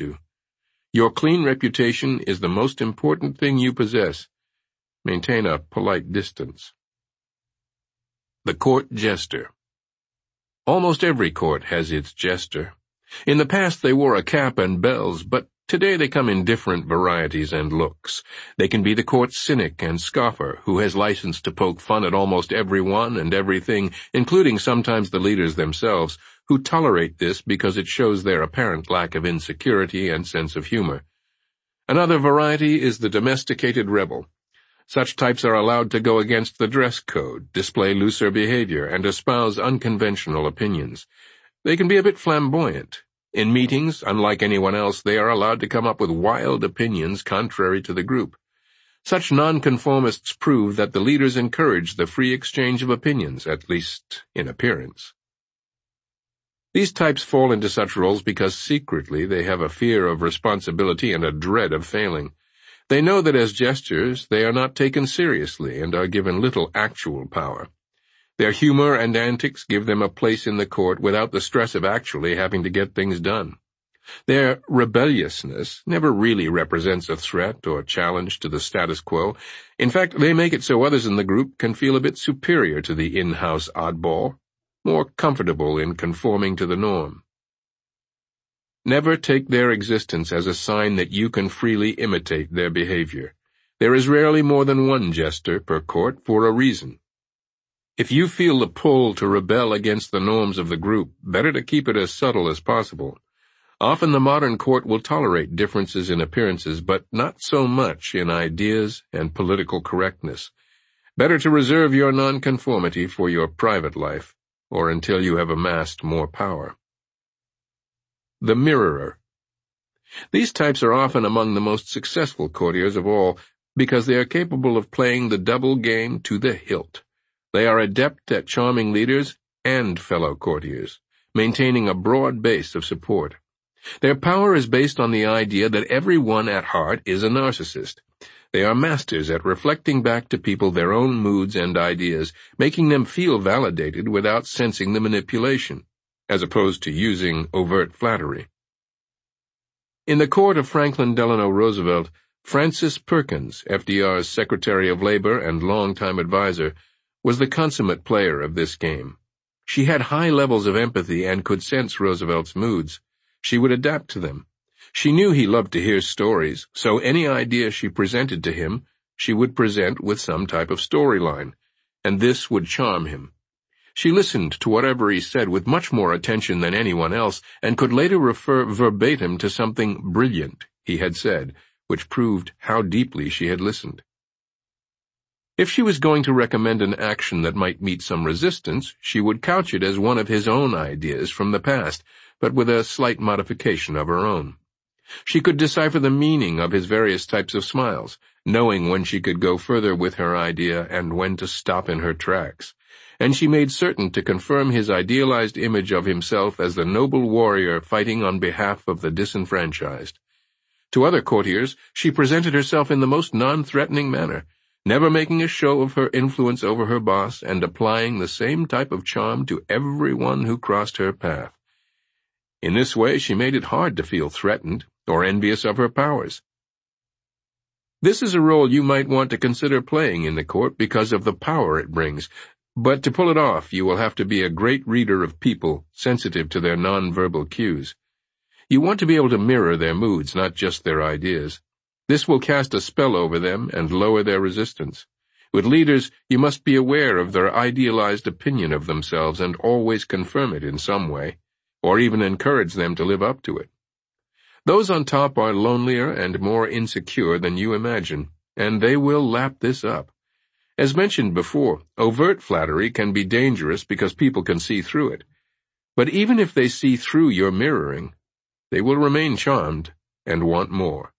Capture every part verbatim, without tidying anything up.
to. Your clean reputation is the most important thing you possess. Maintain a polite distance. The Court Jester. Almost every court has its jester. In the past they wore a cap and bells, but today they come in different varieties and looks. They can be the court cynic and scoffer, who has license to poke fun at almost everyone and everything, including sometimes the leaders themselves, who tolerate this because it shows their apparent lack of insecurity and sense of humor. Another variety is the domesticated rebel. Such types are allowed to go against the dress code, display looser behavior, and espouse unconventional opinions. They can be a bit flamboyant. In meetings, unlike anyone else, they are allowed to come up with wild opinions contrary to the group. Such nonconformists prove that the leaders encourage the free exchange of opinions, at least in appearance. These types fall into such roles because secretly they have a fear of responsibility and a dread of failing. They know that as jesters they are not taken seriously and are given little actual power. Their humor and antics give them a place in the court without the stress of actually having to get things done. Their rebelliousness never really represents a threat or challenge to the status quo. In fact, they make it so others in the group can feel a bit superior to the in-house oddball, more comfortable in conforming to the norm. Never take their existence as a sign that you can freely imitate their behavior. There is rarely more than one jester per court for a reason. If you feel the pull to rebel against the norms of the group, better to keep it as subtle as possible. Often the modern court will tolerate differences in appearances, but not so much in ideas and political correctness. Better to reserve your nonconformity for your private life, or until you have amassed more power. The Mirrorer. These types are often among the most successful courtiers of all, because they are capable of playing the double game to the hilt. They are adept at charming leaders and fellow courtiers, maintaining a broad base of support. Their power is based on the idea that everyone at heart is a narcissist. They are masters at reflecting back to people their own moods and ideas, making them feel validated without sensing the manipulation, as opposed to using overt flattery. In the court of Franklin Delano Roosevelt, Frances Perkins, F D R's Secretary of Labor and longtime advisor, was the consummate player of this game. She had high levels of empathy and could sense Roosevelt's moods. She would adapt to them. She knew he loved to hear stories, so any idea she presented to him, she would present with some type of storyline, and this would charm him. She listened to whatever he said with much more attention than anyone else, and could later refer verbatim to something brilliant he had said, which proved how deeply she had listened. If she was going to recommend an action that might meet some resistance, she would couch it as one of his own ideas from the past, but with a slight modification of her own. She could decipher the meaning of his various types of smiles, knowing when she could go further with her idea and when to stop in her tracks, and she made certain to confirm his idealized image of himself as the noble warrior fighting on behalf of the disenfranchised. To other courtiers, she presented herself in the most non-threatening manner, never making a show of her influence over her boss and applying the same type of charm to everyone who crossed her path. In this way, she made it hard to feel threatened or envious of her powers. This is a role you might want to consider playing in the court because of the power it brings, but to pull it off, you will have to be a great reader of people, sensitive to their nonverbal cues. You want to be able to mirror their moods, not just their ideas. This will cast a spell over them and lower their resistance. With leaders, you must be aware of their idealized opinion of themselves and always confirm it in some way, or even encourage them to live up to it. Those on top are lonelier and more insecure than you imagine, and they will lap this up. As mentioned before, overt flattery can be dangerous because people can see through it. But even if they see through your mirroring, they will remain charmed and want more.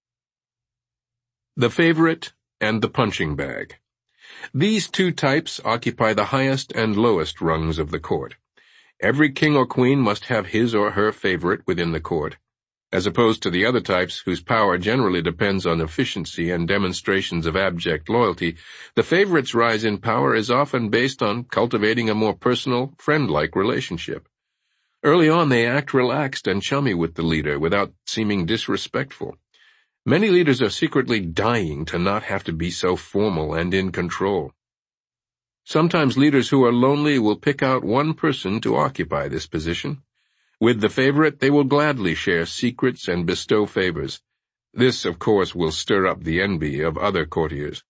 The Favorite and the Punching Bag. These two types occupy the highest and lowest rungs of the court. Every king or queen must have his or her favorite within the court. As opposed to the other types, whose power generally depends on efficiency and demonstrations of abject loyalty, the favorite's rise in power is often based on cultivating a more personal, friend-like relationship. Early on, they act relaxed and chummy with the leader without seeming disrespectful. Many leaders are secretly dying to not have to be so formal and in control. Sometimes leaders who are lonely will pick out one person to occupy this position. With the favorite, they will gladly share secrets and bestow favors. This, of course, will stir up the envy of other courtiers.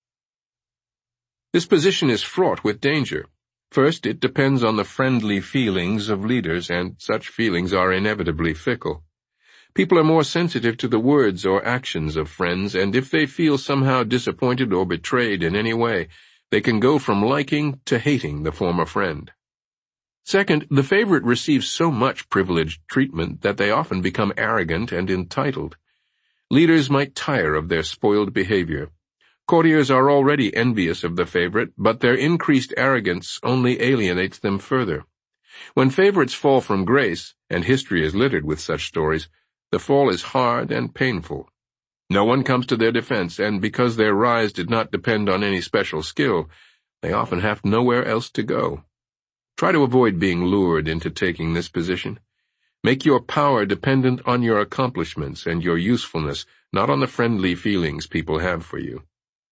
This position is fraught with danger. First, it depends on the friendly feelings of leaders, and such feelings are inevitably fickle. People are more sensitive to the words or actions of friends, and if they feel somehow disappointed or betrayed in any way, they can go from liking to hating the former friend. Second, the favorite receives so much privileged treatment that they often become arrogant and entitled. Leaders might tire of their spoiled behavior. Courtiers are already envious of the favorite, but their increased arrogance only alienates them further. When favorites fall from grace, and history is littered with such stories, the fall is hard and painful. No one comes to their defense, and because their rise did not depend on any special skill, they often have nowhere else to go. Try to avoid being lured into taking this position. Make your power dependent on your accomplishments and your usefulness, not on the friendly feelings people have for you.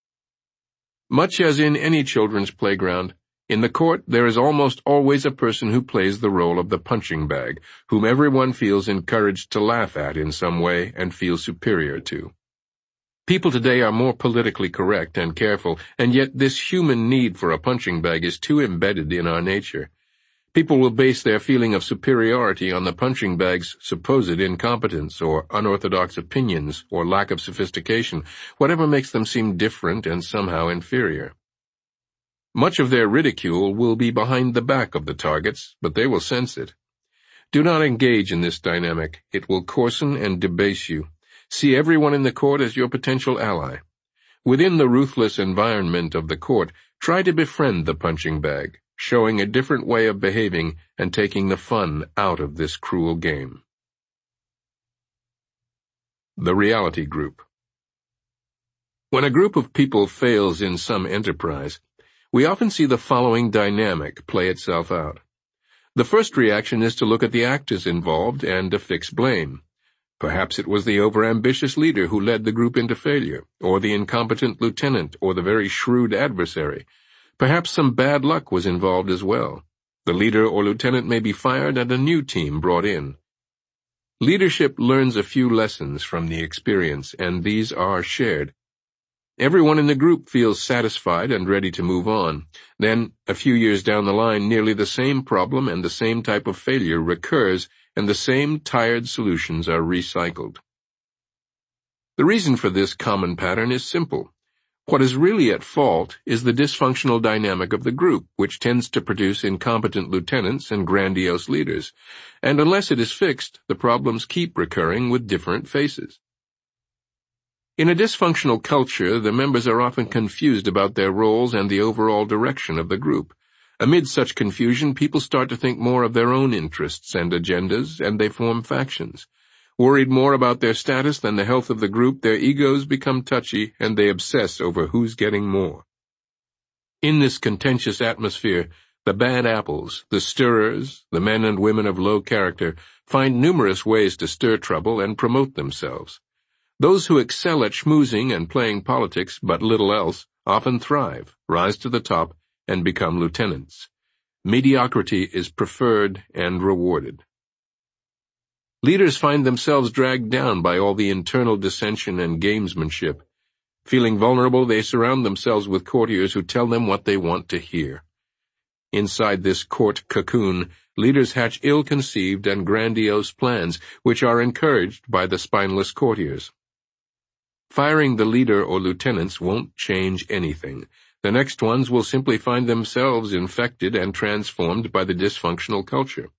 Much as in any children's playground, in the court there is almost always a person who plays the role of the punching bag, whom everyone feels encouraged to laugh at in some way and feel superior to. People today are more politically correct and careful, and yet this human need for a punching bag is too embedded in our nature. People will base their feeling of superiority on the punching bag's supposed incompetence or unorthodox opinions or lack of sophistication, whatever makes them seem different and somehow inferior. Much of their ridicule will be behind the back of the targets, but they will sense it. Do not engage in this dynamic. It will coarsen and debase you. See everyone in the court as your potential ally. Within the ruthless environment of the court, try to befriend the punching bag, showing a different way of behaving and taking the fun out of this cruel game. The reality group. When a group of people fails in some enterprise, we often see the following dynamic play itself out. The first reaction is to look at the actors involved and affix blame. Perhaps it was the overambitious leader who led the group into failure, or the incompetent lieutenant, or the very shrewd adversary. Perhaps some bad luck was involved as well. The leader or lieutenant may be fired and a new team brought in. Leadership learns a few lessons from the experience, and these are shared. Everyone in the group feels satisfied and ready to move on. Then, a few years down the line, nearly the same problem and the same type of failure recurs, and the same tired solutions are recycled. The reason for this common pattern is simple. What is really at fault is the dysfunctional dynamic of the group, which tends to produce incompetent lieutenants and grandiose leaders, and unless it is fixed, the problems keep recurring with different faces. In a dysfunctional culture, the members are often confused about their roles and the overall direction of the group. Amid such confusion, people start to think more of their own interests and agendas, and they form factions. Worried more about their status than the health of the group, their egos become touchy, and they obsess over who's getting more. In this contentious atmosphere, the bad apples, the stirrers, the men and women of low character, find numerous ways to stir trouble and promote themselves. Those who excel at schmoozing and playing politics, but little else, often thrive, rise to the top, and become lieutenants. Mediocrity is preferred and rewarded. Leaders find themselves dragged down by all the internal dissension and gamesmanship. Feeling vulnerable, they surround themselves with courtiers who tell them what they want to hear. Inside this court cocoon, leaders hatch ill-conceived and grandiose plans, which are encouraged by the spineless courtiers. Firing the leader or lieutenants won't change anything. The next ones will simply find themselves infected and transformed by the dysfunctional culture.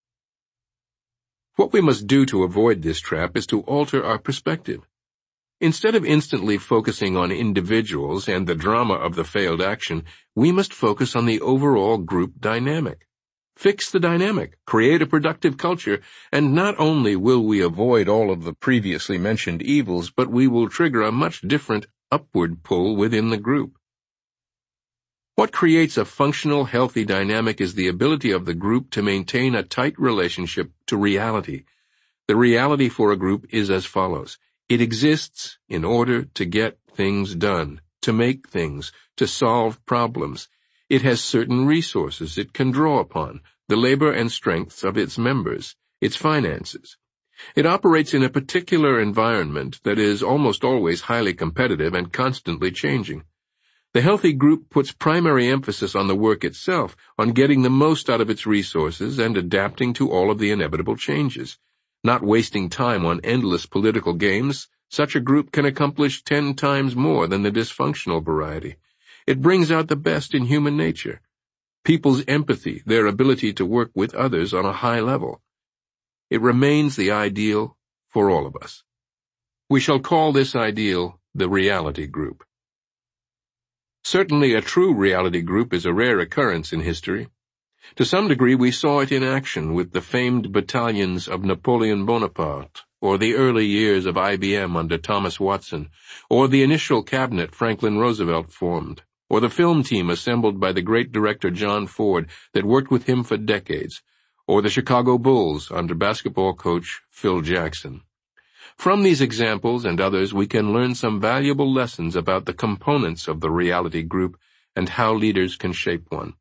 What we must do to avoid this trap is to alter our perspective. Instead of instantly focusing on individuals and the drama of the failed action, we must focus on the overall group dynamic. Fix the dynamic, create a productive culture, and not only will we avoid all of the previously mentioned evils, but we will trigger a much different upward pull within the group. What creates a functional, healthy dynamic is the ability of the group to maintain a tight relationship to reality. The reality for a group is as follows. It exists in order to get things done, to make things, to solve problems. It has certain resources it can draw upon, the labor and strengths of its members, its finances. It operates in a particular environment that is almost always highly competitive and constantly changing. The healthy group puts primary emphasis on the work itself, on getting the most out of its resources and adapting to all of the inevitable changes. Not wasting time on endless political games, such a group can accomplish ten times more than the dysfunctional variety. It brings out the best in human nature. People's empathy, their ability to work with others on a high level. It remains the ideal for all of us. We shall call this ideal the reality group. Certainly a true reality group is a rare occurrence in history. To some degree we saw it in action with the famed battalions of Napoleon Bonaparte, or the early years of I B M under Thomas Watson, or the initial cabinet Franklin Roosevelt formed, or the film team assembled by the great director John Ford that worked with him for decades, or the Chicago Bulls under basketball coach Phil Jackson. From these examples and others we can learn some valuable lessons about the components of the reality group and how leaders can shape one.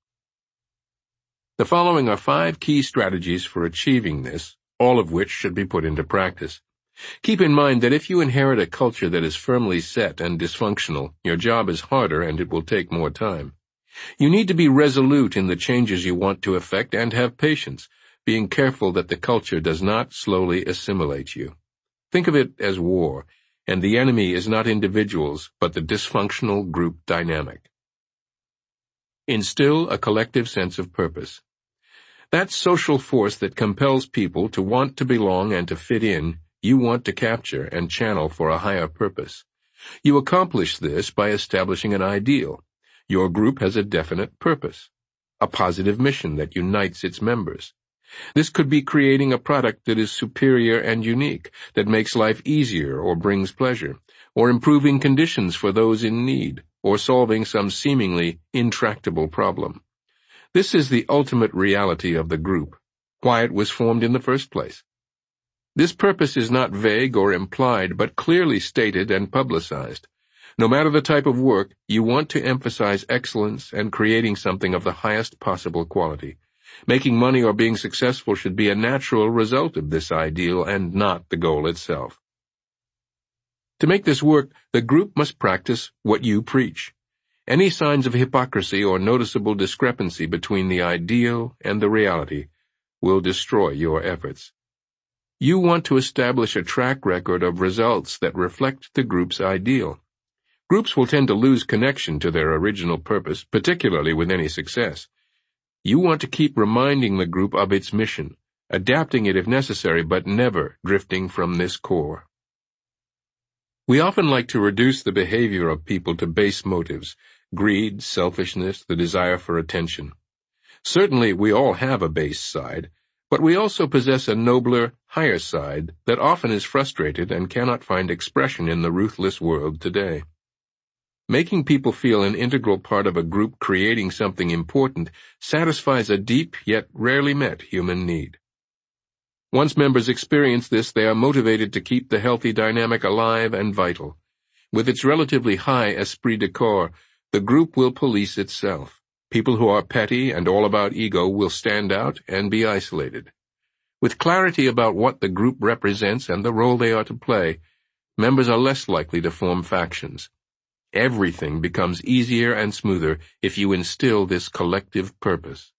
The following are five key strategies for achieving this, all of which should be put into practice. Keep in mind that if you inherit a culture that is firmly set and dysfunctional, your job is harder and it will take more time. You need to be resolute in the changes you want to effect and have patience, being careful that the culture does not slowly assimilate you. Think of it as war, and the enemy is not individuals, but the dysfunctional group dynamic. Instill a collective sense of purpose. That social force that compels people to want to belong and to fit in, you want to capture and channel for a higher purpose. You accomplish this by establishing an ideal. Your group has a definite purpose, a positive mission that unites its members. This could be creating a product that is superior and unique, that makes life easier or brings pleasure, or improving conditions for those in need, or solving some seemingly intractable problem. This is the ultimate reality of the group, why it was formed in the first place. This purpose is not vague or implied, but clearly stated and publicized. No matter the type of work, you want to emphasize excellence and creating something of the highest possible quality. Making money or being successful should be a natural result of this ideal and not the goal itself. To make this work, the group must practice what you preach. Any signs of hypocrisy or noticeable discrepancy between the ideal and the reality will destroy your efforts. You want to establish a track record of results that reflect the group's ideal. Groups will tend to lose connection to their original purpose, particularly with any success. You want to keep reminding the group of its mission, adapting it if necessary, but never drifting from this core. We often like to reduce the behavior of people to base motives, greed, selfishness, the desire for attention. Certainly we all have a base side, but we also possess a nobler, higher side that often is frustrated and cannot find expression in the ruthless world today. Making people feel an integral part of a group creating something important satisfies a deep yet rarely met human need. Once members experience this, they are motivated to keep the healthy dynamic alive and vital. With its relatively high esprit de corps, the group will police itself. People who are petty and all about ego will stand out and be isolated. With clarity about what the group represents and the role they are to play, members are less likely to form factions. Everything becomes easier and smoother if you instill this collective purpose.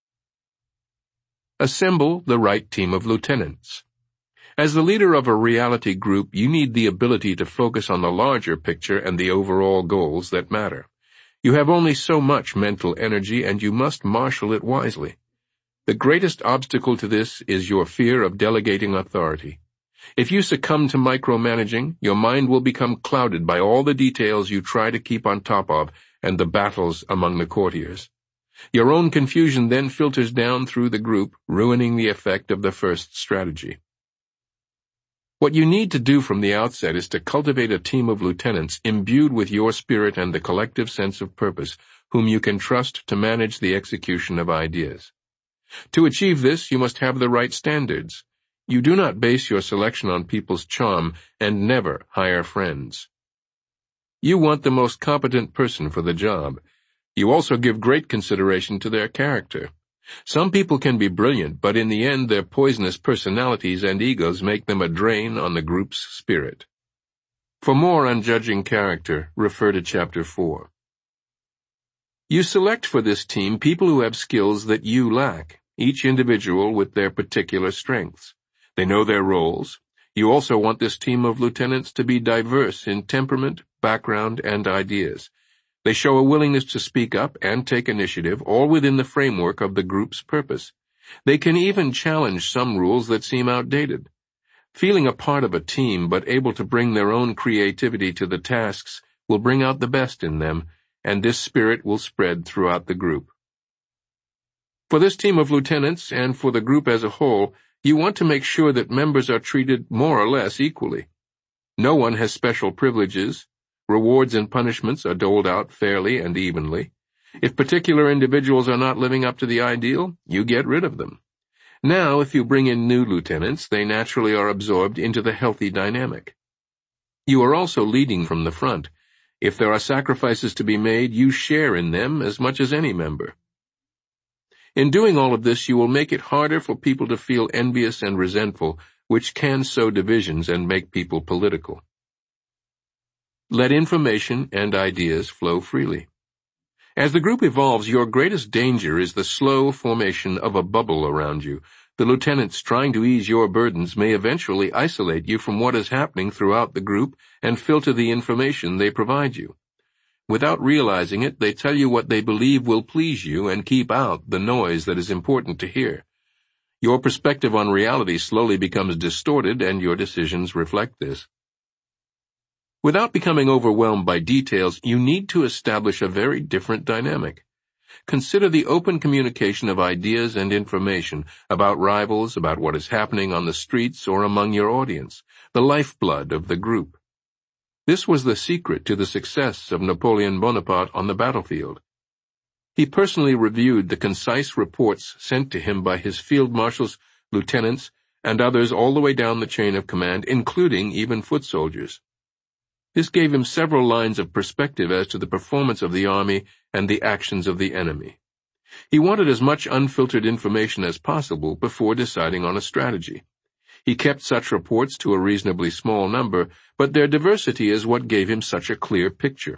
Assemble the right team of lieutenants. As the leader of a reality group, you need the ability to focus on the larger picture and the overall goals that matter. You have only so much mental energy, and you must marshal it wisely. The greatest obstacle to this is your fear of delegating authority. If you succumb to micromanaging, your mind will become clouded by all the details you try to keep on top of and the battles among the courtiers. Your own confusion then filters down through the group, ruining the effect of the first strategy. What you need to do from the outset is to cultivate a team of lieutenants imbued with your spirit and the collective sense of purpose, whom you can trust to manage the execution of ideas. To achieve this, you must have the right standards. You do not base your selection on people's charm and never hire friends. You want the most competent person for the job. You also give great consideration to their character. Some people can be brilliant, but in the end their poisonous personalities and egos make them a drain on the group's spirit. For more on judging character, refer to Chapter four. You select for this team people who have skills that you lack, each individual with their particular strengths. They know their roles. You also want this team of lieutenants to be diverse in temperament, background, and ideas. They show a willingness to speak up and take initiative, all within the framework of the group's purpose. They can even challenge some rules that seem outdated. Feeling a part of a team but able to bring their own creativity to the tasks will bring out the best in them, and this spirit will spread throughout the group. For this team of lieutenants, and for the group as a whole, you want to make sure that members are treated more or less equally. No one has special privileges. Rewards and punishments are doled out fairly and evenly. If particular individuals are not living up to the ideal, you get rid of them. Now, if you bring in new lieutenants, they naturally are absorbed into the healthy dynamic. You are also leading from the front. If there are sacrifices to be made, you share in them as much as any member. In doing all of this, you will make it harder for people to feel envious and resentful, which can sow divisions and make people political. Let information and ideas flow freely. As the group evolves, your greatest danger is the slow formation of a bubble around you. The lieutenants trying to ease your burdens may eventually isolate you from what is happening throughout the group and filter the information they provide you. Without realizing it, they tell you what they believe will please you and keep out the noise that is important to hear. Your perspective on reality slowly becomes distorted, and your decisions reflect this. Without becoming overwhelmed by details, you need to establish a very different dynamic. Consider the open communication of ideas and information about rivals, about what is happening on the streets or among your audience, the lifeblood of the group. This was the secret to the success of Napoleon Bonaparte on the battlefield. He personally reviewed the concise reports sent to him by his field marshals, lieutenants, and others all the way down the chain of command, including even foot soldiers. This gave him several lines of perspective as to the performance of the army and the actions of the enemy. He wanted as much unfiltered information as possible before deciding on a strategy. He kept such reports to a reasonably small number, but their diversity is what gave him such a clear picture.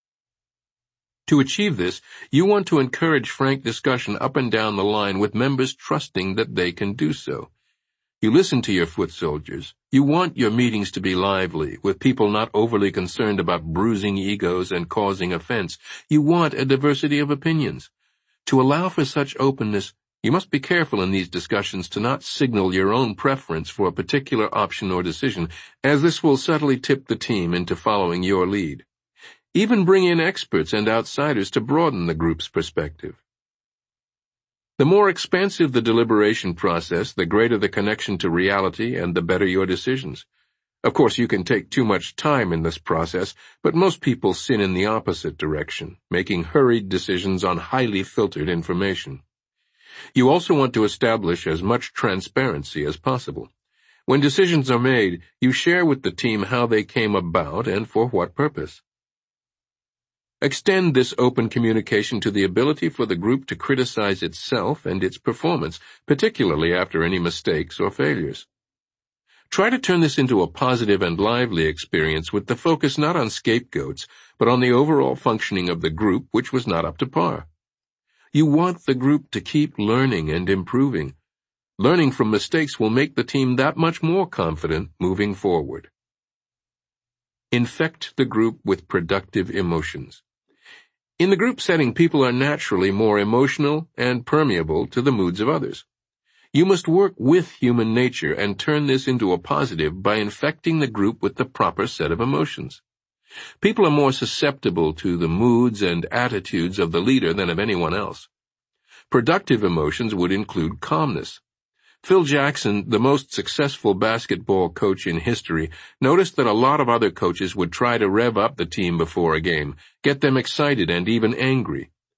To achieve this, you want to encourage frank discussion up and down the line with members trusting that they can do so. You listen to your foot soldiers. You want your meetings to be lively, with people not overly concerned about bruising egos and causing offense. You want a diversity of opinions. To allow for such openness, you must be careful in these discussions to not signal your own preference for a particular option or decision, as this will subtly tip the team into following your lead. Even bring in experts and outsiders to broaden the group's perspective. The more expansive the deliberation process, the greater the connection to reality and the better your decisions. Of course, you can take too much time in this process, but most people sin in the opposite direction, making hurried decisions on highly filtered information. You also want to establish as much transparency as possible. When decisions are made, you share with the team how they came about and for what purpose. Extend this open communication to the ability for the group to criticize itself and its performance, particularly after any mistakes or failures. Try to turn this into a positive and lively experience with the focus not on scapegoats, but on the overall functioning of the group, which was not up to par. You want the group to keep learning and improving. Learning from mistakes will make the team that much more confident moving forward. Infect the group with productive emotions. In the group setting, people are naturally more emotional and permeable to the moods of others. You must work with human nature and turn this into a positive by infecting the group with the proper set of emotions. People are more susceptible to the moods and attitudes of the leader than of anyone else. Productive emotions would include calmness. Phil Jackson, the most successful basketball coach in history, noticed that a lot of other coaches would try to rev up the team before a game, get them excited and even angry.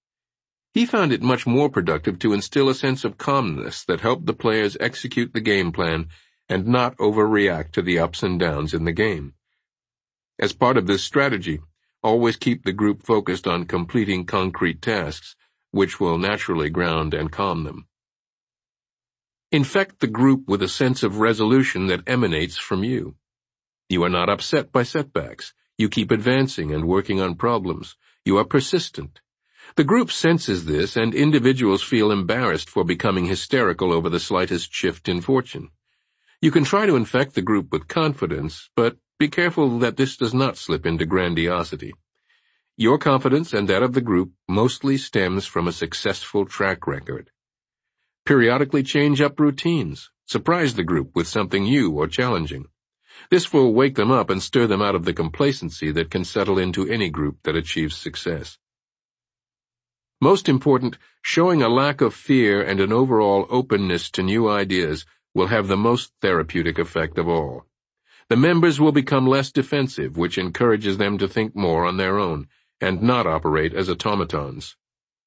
He found it much more productive to instill a sense of calmness that helped the players execute the game plan and not overreact to the ups and downs in the game. As part of this strategy, always keep the group focused on completing concrete tasks, which will naturally ground and calm them. Infect the group with a sense of resolution that emanates from you. You are not upset by setbacks. You keep advancing and working on problems. You are persistent. The group senses this, and individuals feel embarrassed for becoming hysterical over the slightest shift in fortune. You can try to infect the group with confidence, but be careful that this does not slip into grandiosity. Your confidence and that of the group mostly stems from a successful track record. Periodically change up routines. Surprise the group with something new or challenging. This will wake them up and stir them out of the complacency that can settle into any group that achieves success. Most important, showing a lack of fear and an overall openness to new ideas will have the most therapeutic effect of all. The members will become less defensive, which encourages them to think more on their own, and not operate as automatons.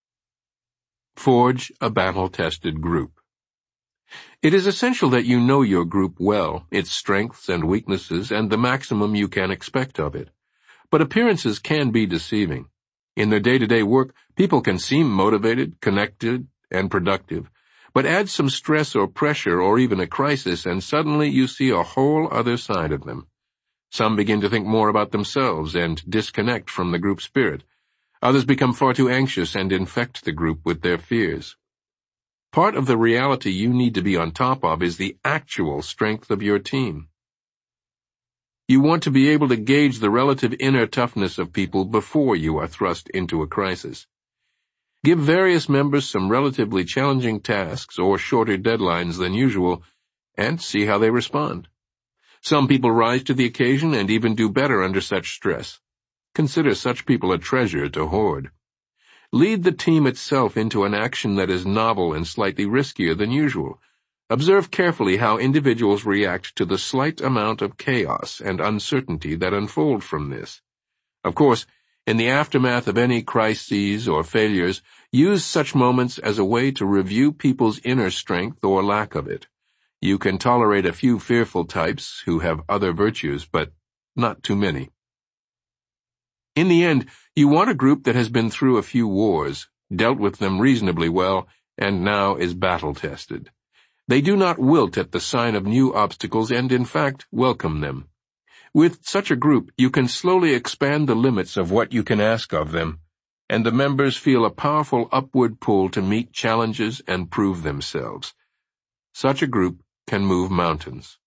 Forge a battle-tested group. It is essential that you know your group well, its strengths and weaknesses, and the maximum you can expect of it. But appearances can be deceiving. In their day-to-day work, people can seem motivated, connected, and productive, but add some stress or pressure or even a crisis, and suddenly you see a whole other side of them. Some begin to think more about themselves and disconnect from the group spirit. Others become far too anxious and infect the group with their fears. Part of the reality you need to be on top of is the actual strength of your team. You want to be able to gauge the relative inner toughness of people before you are thrust into a crisis. Give various members some relatively challenging tasks or shorter deadlines than usual, and see how they respond. Some people rise to the occasion and even do better under such stress. Consider such people a treasure to hoard. Lead the team itself into an action that is novel and slightly riskier than usual. Observe carefully how individuals react to the slight amount of chaos and uncertainty that unfold from this. Of course, in the aftermath of any crises or failures, use such moments as a way to review people's inner strength or lack of it. You can tolerate a few fearful types who have other virtues, but not too many. In the end, you want a group that has been through a few wars, dealt with them reasonably well, and now is battle-tested. They do not wilt at the sign of new obstacles and, in fact, welcome them. With such a group, you can slowly expand the limits of what you can ask of them, and the members feel a powerful upward pull to meet challenges and prove themselves. Such a group can move mountains.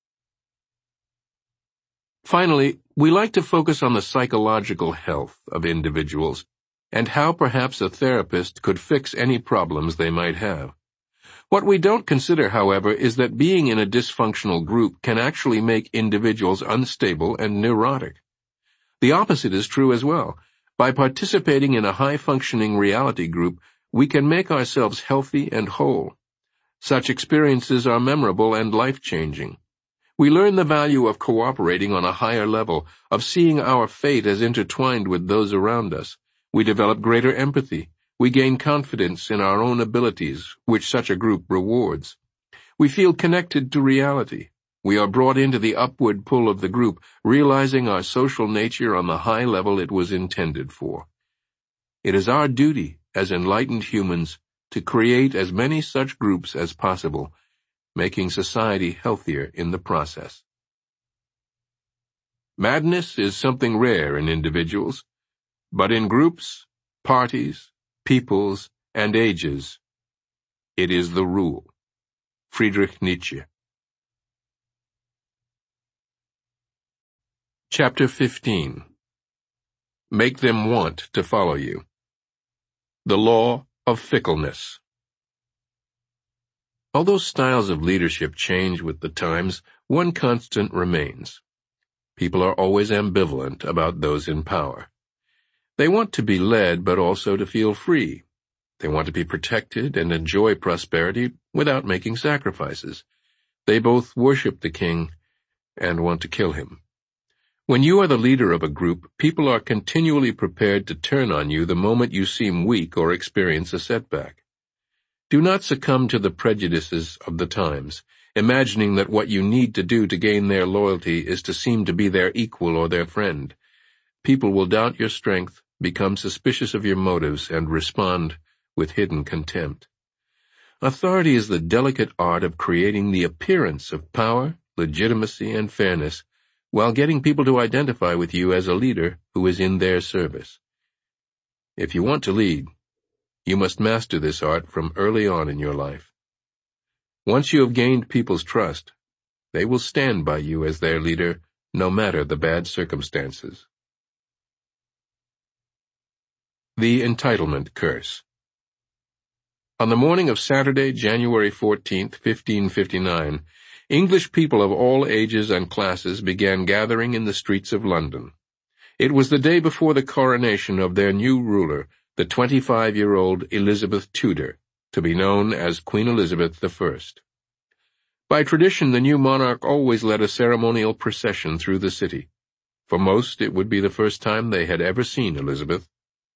Finally, we like to focus on the psychological health of individuals and how perhaps a therapist could fix any problems they might have. What we don't consider, however, is that being in a dysfunctional group can actually make individuals unstable and neurotic. The opposite is true as well. By participating in a high-functioning reality group, we can make ourselves healthy and whole. Such experiences are memorable and life-changing. We learn the value of cooperating on a higher level, of seeing our fate as intertwined with those around us. We develop greater empathy. We gain confidence in our own abilities, which such a group rewards. We feel connected to reality. We are brought into the upward pull of the group, realizing our social nature on the high level it was intended for. It is our duty, as enlightened humans, to create as many such groups as possible, making society healthier in the process. Madness is something rare in individuals, but in groups, parties, peoples, and ages, it is the rule. Friedrich Nietzsche. Chapter fifteen. Make them want to follow you. The law of fickleness. Although styles of leadership change with the times, one constant remains. People are always ambivalent about those in power. They want to be led, but also to feel free. They want to be protected and enjoy prosperity without making sacrifices. They both worship the king and want to kill him. When you are the leader of a group, people are continually prepared to turn on you the moment you seem weak or experience a setback. Do not succumb to the prejudices of the times, imagining that what you need to do to gain their loyalty is to seem to be their equal or their friend. People will doubt your strength, become suspicious of your motives, and respond with hidden contempt. Authority is the delicate art of creating the appearance of power, legitimacy, and fairness, while getting people to identify with you as a leader who is in their service. If you want to lead, you must master this art from early on in your life. Once you have gained people's trust, they will stand by you as their leader, no matter the bad circumstances. The Entitlement Curse. On the morning of Saturday, January fourteenth, fifteen fifty-nine, English people of all ages and classes began gathering in the streets of London. It was the day before the coronation of their new ruler, the twenty-five-year-old Elizabeth Tudor, to be known as Queen Elizabeth the First. By tradition, the new monarch always led a ceremonial procession through the city. For most, it would be the first time they had ever seen Elizabeth.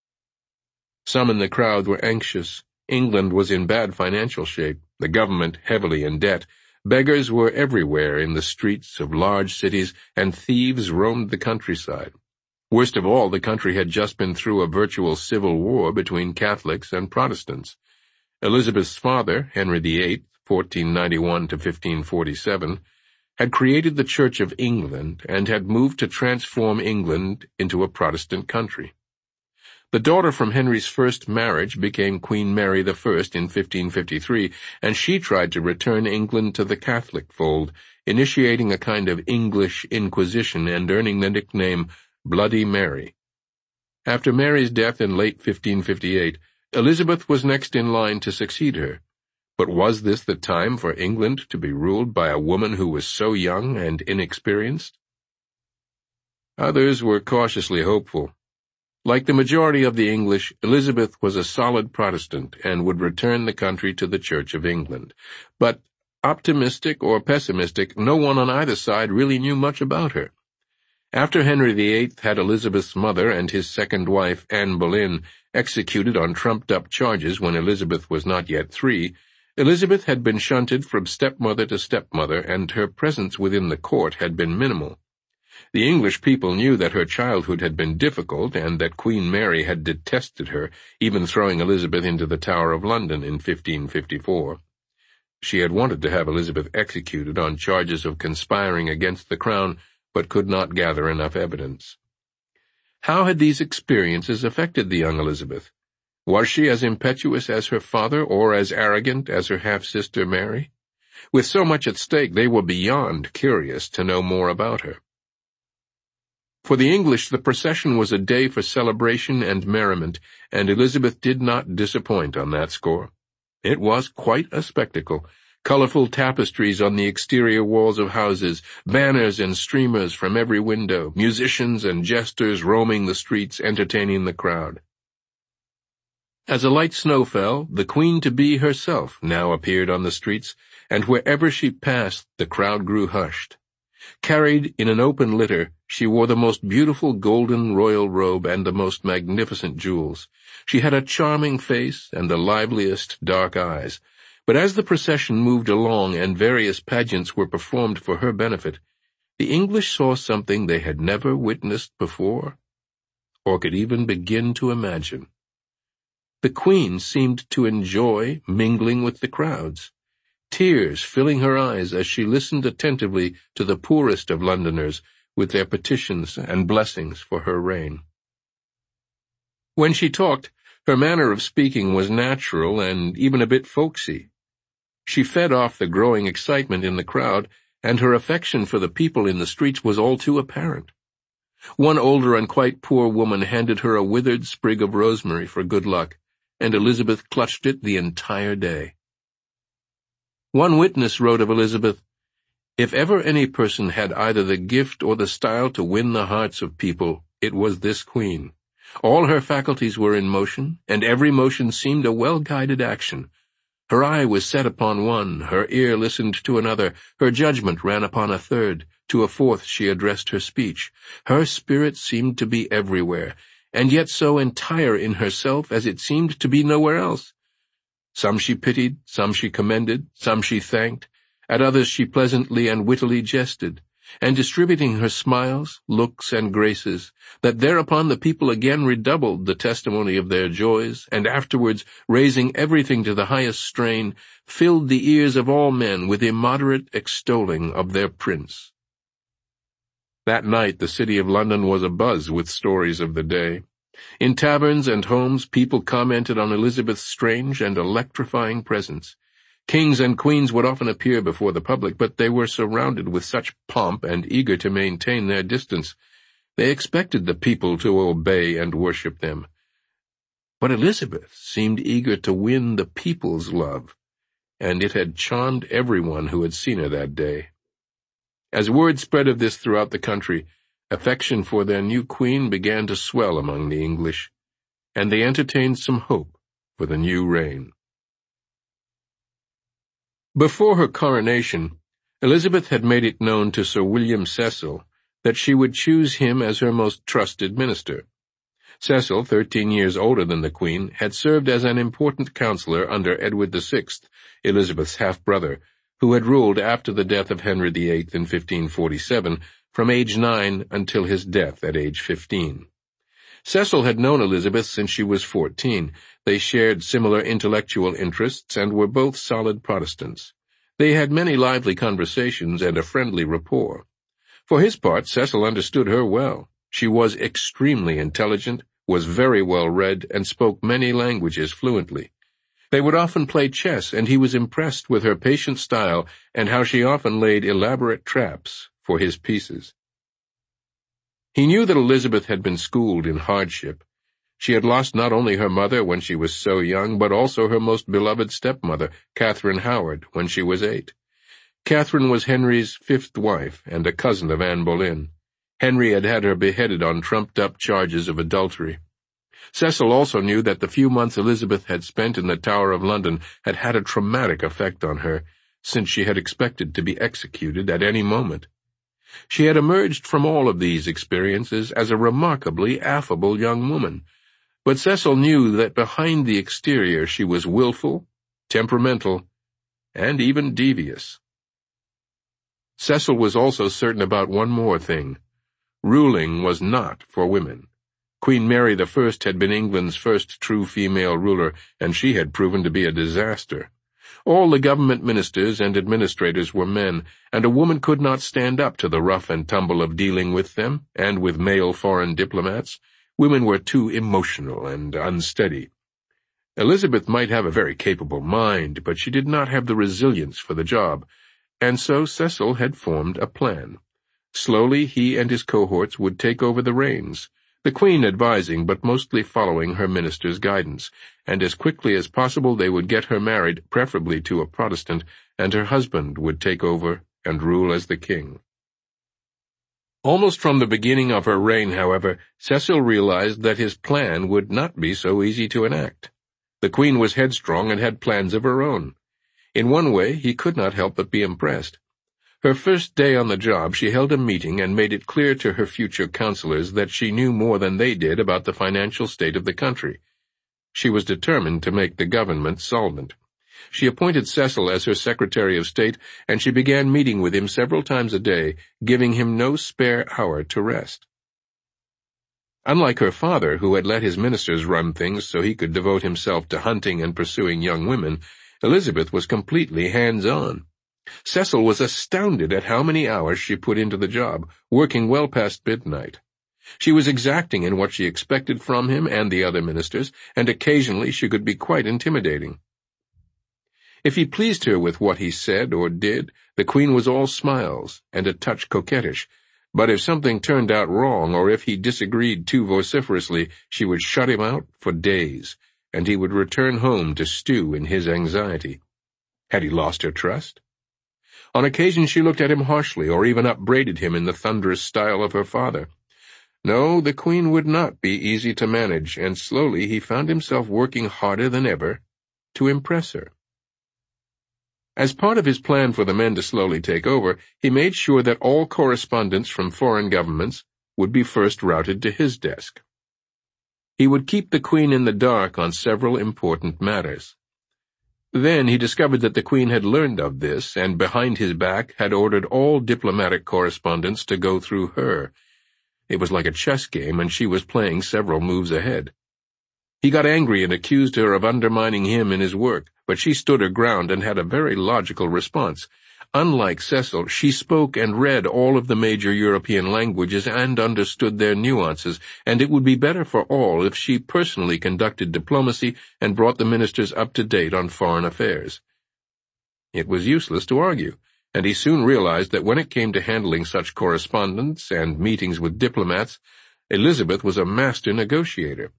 Some in the crowd were anxious. England was in bad financial shape, the government heavily in debt. Beggars were everywhere in the streets of large cities, and thieves roamed the countryside. Worst of all, the country had just been through a virtual civil war between Catholics and Protestants. Elizabeth's father, Henry the Eighth, fourteen ninety-one to fifteen forty-seven, had created the Church of England and had moved to transform England into a Protestant country. The daughter from Henry's first marriage became Queen Mary the First in fifteen fifty-three, and she tried to return England to the Catholic fold, initiating a kind of English Inquisition and earning the nickname Bloody Mary. After Mary's death in late fifteen fifty-eight, Elizabeth was next in line to succeed her. But was this the time for England to be ruled by a woman who was so young and inexperienced? Others were cautiously hopeful. Like the majority of the English, Elizabeth was a solid Protestant and would return the country to the Church of England. But, optimistic or pessimistic, no one on either side really knew much about her. After Henry the Eighth had Elizabeth's mother and his second wife, Anne Boleyn, executed on trumped-up charges when Elizabeth was not yet three, Elizabeth had been shunted from stepmother to stepmother, and her presence within the court had been minimal. The English people knew that her childhood had been difficult and that Queen Mary had detested her, even throwing Elizabeth into the Tower of London in fifteen fifty-four. She had wanted to have Elizabeth executed on charges of conspiring against the crown, but could not gather enough evidence. How had these experiences affected the young Elizabeth? Was she as impetuous as her father or as arrogant as her half-sister Mary? With so much at stake, they were beyond curious to know more about her. For the English, the procession was a day for celebration and merriment, and Elizabeth did not disappoint on that score. It was quite a spectacle. Colorful tapestries on the exterior walls of houses, banners and streamers from every window, musicians and jesters roaming the streets entertaining the crowd. As a light snow fell, the Queen-to-be herself now appeared on the streets, and wherever she passed the crowd grew hushed. Carried in an open litter, she wore the most beautiful golden royal robe and the most magnificent jewels. She had a charming face and the liveliest dark eyes. But as the procession moved along and various pageants were performed for her benefit, the English saw something they had never witnessed before, or could even begin to imagine. The Queen seemed to enjoy mingling with the crowds, tears filling her eyes as she listened attentively to the poorest of Londoners with their petitions and blessings for her reign. When she talked, her manner of speaking was natural and even a bit folksy. She fed off the growing excitement in the crowd, and her affection for the people in the streets was all too apparent. One older and quite poor woman handed her a withered sprig of rosemary for good luck, and Elizabeth clutched it the entire day. One witness wrote of Elizabeth, "If ever any person had either the gift or the style to win the hearts of people, it was this queen. All her faculties were in motion, and every motion seemed a well-guided action. Her eye was set upon one, her ear listened to another, her judgment ran upon a third, to a fourth she addressed her speech. Her spirit seemed to be everywhere, and yet so entire in herself as it seemed to be nowhere else. Some she pitied, some she commended, some she thanked, at others she pleasantly and wittily jested, and distributing her smiles, looks, and graces, that thereupon the people again redoubled the testimony of their joys, and afterwards, raising everything to the highest strain, filled the ears of all men with immoderate extolling of their prince. That night the city of London was abuzz with stories of the day. In taverns and homes people commented on Elizabeth's strange and electrifying presence. Kings and queens would often appear before the public, but they were surrounded with such pomp and eager to maintain their distance. They expected the people to obey and worship them. But Elizabeth seemed eager to win the people's love, and it had charmed everyone who had seen her that day. As word spread of this throughout the country, affection for their new queen began to swell among the English, and they entertained some hope for the new reign. Before her coronation, Elizabeth had made it known to Sir William Cecil that she would choose him as her most trusted minister. Cecil, thirteen years older than the Queen, had served as an important counselor under Edward the Sixth, Elizabeth's half-brother, who had ruled after the death of Henry the Eighth in fifteen forty-seven, from age nine until his death at age fifteen. Cecil had known Elizabeth since she was fourteen. They shared similar intellectual interests and were both solid Protestants. They had many lively conversations and a friendly rapport. For his part, Cecil understood her well. She was extremely intelligent, was very well read, and spoke many languages fluently. They would often play chess, and he was impressed with her patient style and how she often laid elaborate traps for his pieces. He knew that Elizabeth had been schooled in hardship. She had lost not only her mother when she was so young, but also her most beloved stepmother, Catherine Howard, when she was eight. Catherine was Henry's fifth wife and a cousin of Anne Boleyn. Henry had had her beheaded on trumped-up charges of adultery. Cecil also knew that the few months Elizabeth had spent in the Tower of London had had a traumatic effect on her, since she had expected to be executed at any moment. She had emerged from all of these experiences as a remarkably affable young woman, but Cecil knew that behind the exterior she was willful, temperamental, and even devious. Cecil was also certain about one more thing. Ruling was not for women. Queen Mary the First had been England's first true female ruler, and she had proven to be a disaster. All the government ministers and administrators were men, and a woman could not stand up to the rough and tumble of dealing with them, and with male foreign diplomats. Women were too emotional and unsteady. Elizabeth might have a very capable mind, but she did not have the resilience for the job, and so Cecil had formed a plan. Slowly he and his cohorts would take over the reins, the Queen advising but mostly following her minister's guidance, and as quickly as possible they would get her married, preferably to a Protestant, and her husband would take over and rule as the king. Almost from the beginning of her reign, however, Cecil realized that his plan would not be so easy to enact. The Queen was headstrong and had plans of her own. In one way, he could not help but be impressed. Her first day on the job, she held a meeting and made it clear to her future counselors that she knew more than they did about the financial state of the country. She was determined to make the government solvent. She appointed Cecil as her Secretary of State, and she began meeting with him several times a day, giving him no spare hour to rest. Unlike her father, who had let his ministers run things so he could devote himself to hunting and pursuing young women, Elizabeth was completely hands-on. Cecil was astounded at how many hours she put into the job, working well past midnight. She was exacting in what she expected from him and the other ministers, and occasionally she could be quite intimidating. If he pleased her with what he said or did, the Queen was all smiles and a touch coquettish, but if something turned out wrong or if he disagreed too vociferously, she would shut him out for days, and he would return home to stew in his anxiety. Had he lost her trust? On occasion she looked at him harshly or even upbraided him in the thunderous style of her father. No, the Queen would not be easy to manage, and slowly he found himself working harder than ever to impress her. As part of his plan for the men to slowly take over, he made sure that all correspondence from foreign governments would be first routed to his desk. He would keep the Queen in the dark on several important matters. Then he discovered that the Queen had learned of this, and behind his back had ordered all diplomatic correspondence to go through her. It was like a chess game, and she was playing several moves ahead. He got angry and accused her of undermining him in his work, but she stood her ground and had a very logical response. Unlike Cecil, she spoke and read all of the major European languages and understood their nuances, and it would be better for all if she personally conducted diplomacy and brought the ministers up to date on foreign affairs. It was useless to argue, and he soon realized that when it came to handling such correspondence and meetings with diplomats, Elizabeth was a master negotiator.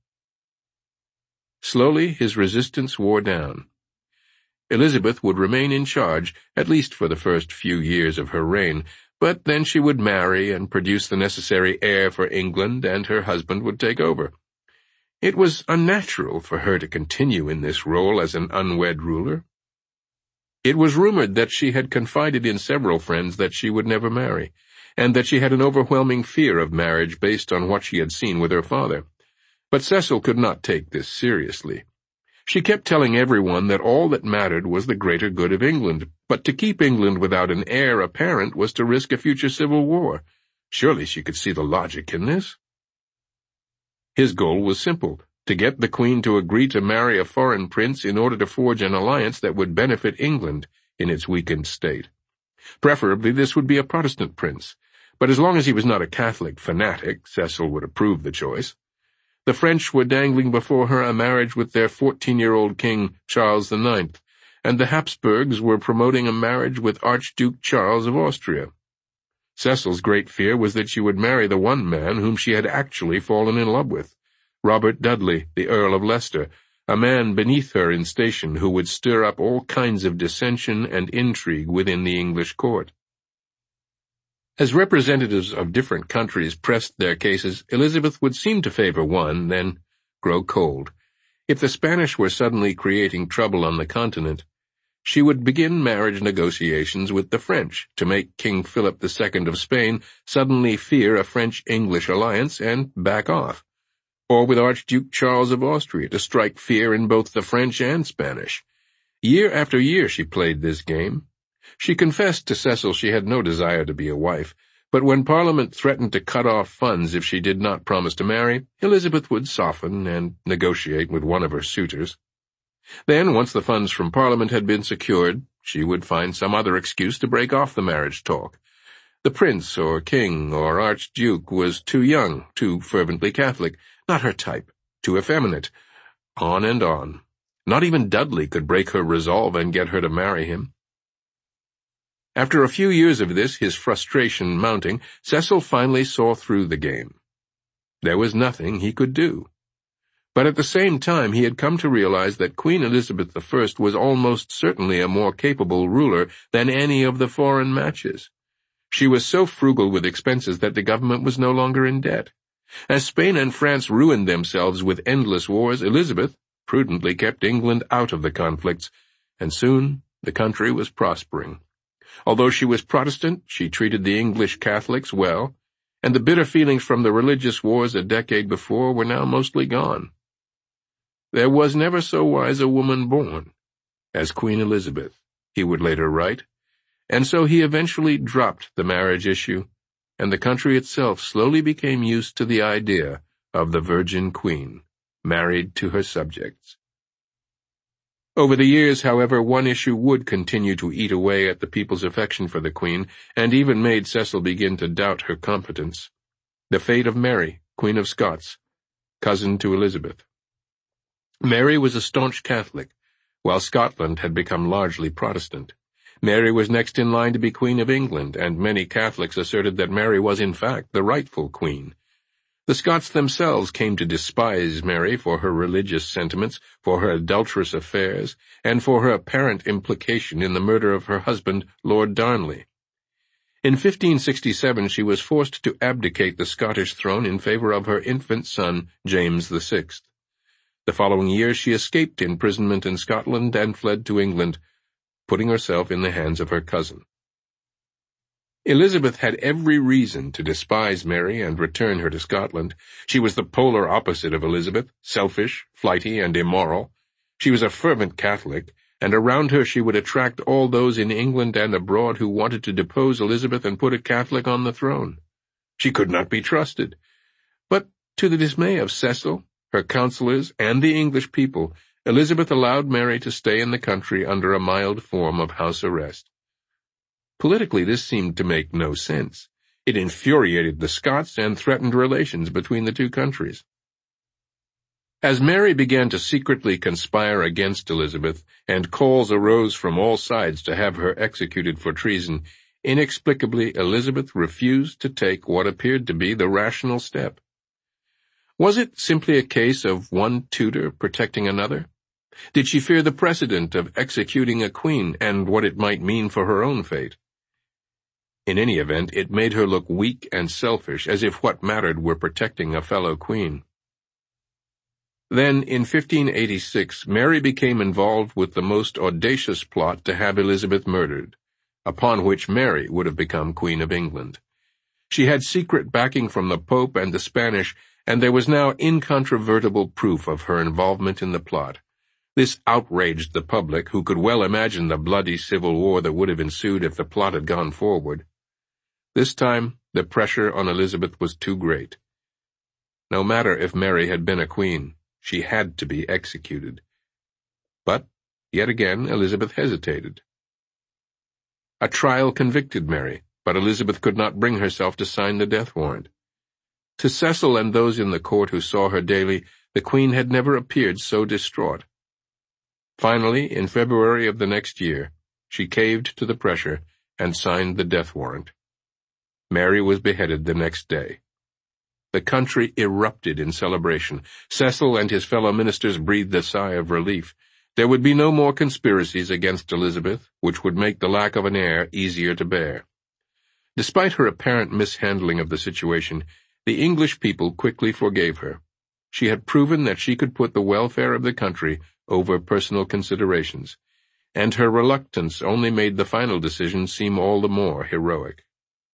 Slowly, his resistance wore down. Elizabeth would remain in charge, at least for the first few years of her reign, but then she would marry and produce the necessary heir for England, and her husband would take over. It was unnatural for her to continue in this role as an unwed ruler. It was rumored that she had confided in several friends that she would never marry, and that she had an overwhelming fear of marriage based on what she had seen with her father. But Cecil could not take this seriously. She kept telling everyone that all that mattered was the greater good of England, but to keep England without an heir apparent was to risk a future civil war. Surely she could see the logic in this. His goal was simple, to get the Queen to agree to marry a foreign prince in order to forge an alliance that would benefit England in its weakened state. Preferably this would be a Protestant prince, but as long as he was not a Catholic fanatic, Cecil would approve the choice. The French were dangling before her a marriage with their fourteen-year-old king, Charles the Ninth, and the Habsburgs were promoting a marriage with Archduke Charles of Austria. Cecil's great fear was that she would marry the one man whom she had actually fallen in love with, Robert Dudley, the Earl of Leicester, a man beneath her in station who would stir up all kinds of dissension and intrigue within the English court. As representatives of different countries pressed their cases, Elizabeth would seem to favor one, then grow cold. If the Spanish were suddenly creating trouble on the continent, she would begin marriage negotiations with the French to make King Philip the Second of Spain suddenly fear a French-English alliance and back off, or with Archduke Charles of Austria to strike fear in both the French and Spanish. Year after year she played this game. She confessed to Cecil she had no desire to be a wife, but when Parliament threatened to cut off funds if she did not promise to marry, Elizabeth would soften and negotiate with one of her suitors. Then, once the funds from Parliament had been secured, she would find some other excuse to break off the marriage talk. The prince or king or archduke was too young, too fervently Catholic, not her type, too effeminate. On and on. Not even Dudley could break her resolve and get her to marry him. After a few years of this, his frustration mounting, Cecil finally saw through the game. There was nothing he could do. But at the same time, he had come to realize that Queen Elizabeth the First was almost certainly a more capable ruler than any of the foreign matches. She was so frugal with expenses that the government was no longer in debt. As Spain and France ruined themselves with endless wars, Elizabeth prudently kept England out of the conflicts, and soon the country was prospering. Although she was Protestant, she treated the English Catholics well, and the bitter feelings from the religious wars a decade before were now mostly gone. There was never so wise a woman born as Queen Elizabeth, he would later write, and so he eventually dropped the marriage issue, and the country itself slowly became used to the idea of the Virgin Queen, married to her subjects. Over the years, however, one issue would continue to eat away at the people's affection for the Queen, and even made Cecil begin to doubt her competence. The fate of Mary, Queen of Scots, cousin to Elizabeth. Mary was a staunch Catholic, while Scotland had become largely Protestant. Mary was next in line to be Queen of England, and many Catholics asserted that Mary was in fact the rightful queen. The Scots themselves came to despise Mary for her religious sentiments, for her adulterous affairs, and for her apparent implication in the murder of her husband, Lord Darnley. In fifteen sixty-seven she was forced to abdicate the Scottish throne in favor of her infant son, James the Sixth. The following year she escaped imprisonment in Scotland and fled to England. putting herself in the hands of her cousin. Elizabeth had every reason to despise Mary and return her to Scotland. She was the polar opposite of Elizabeth, selfish, flighty, and immoral. She was a fervent Catholic, and around her she would attract all those in England and abroad who wanted to depose Elizabeth and put a Catholic on the throne. She could not be trusted. But, to the dismay of Cecil, her counselors, and the English people, Elizabeth allowed Mary to stay in the country under a mild form of house arrest. Politically, this seemed to make no sense. It infuriated the Scots and threatened relations between the two countries. As Mary began to secretly conspire against Elizabeth, and calls arose from all sides to have her executed for treason, inexplicably Elizabeth refused to take what appeared to be the rational step. Was it simply a case of one Tudor protecting another? Did she fear the precedent of executing a queen and what it might mean for her own fate? In any event, it made her look weak and selfish, as if what mattered were protecting a fellow queen. Then, in fifteen eighty-six, Mary became involved with the most audacious plot to have Elizabeth murdered, upon which Mary would have become Queen of England. She had secret backing from the Pope and the Spanish, and there was now incontrovertible proof of her involvement in the plot. This outraged the public, who could well imagine the bloody civil war that would have ensued if the plot had gone forward. This time, the pressure on Elizabeth was too great. No matter if Mary had been a queen, she had to be executed. But, yet again, Elizabeth hesitated. A trial convicted Mary, but Elizabeth could not bring herself to sign the death warrant. To Cecil and those in the court who saw her daily, the Queen had never appeared so distraught. Finally, in February of the next year, she caved to the pressure and signed the death warrant. Mary was beheaded the next day. The country erupted in celebration. Cecil and his fellow ministers breathed a sigh of relief. There would be no more conspiracies against Elizabeth, which would make the lack of an heir easier to bear. Despite her apparent mishandling of the situation, the English people quickly forgave her. She had proven that she could put the welfare of the country over personal considerations, and her reluctance only made the final decision seem all the more heroic.